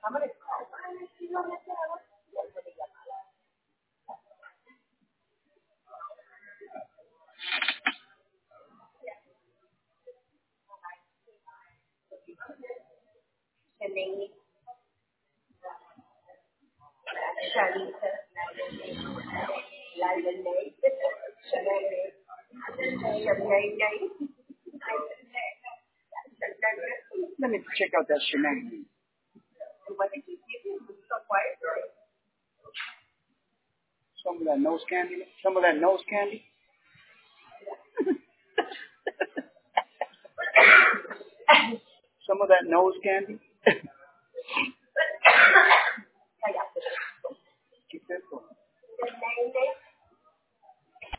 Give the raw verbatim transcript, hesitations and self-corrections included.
Let me check out that Shanae. Some of that nose candy. Some of that nose candy. Some of that nose candy.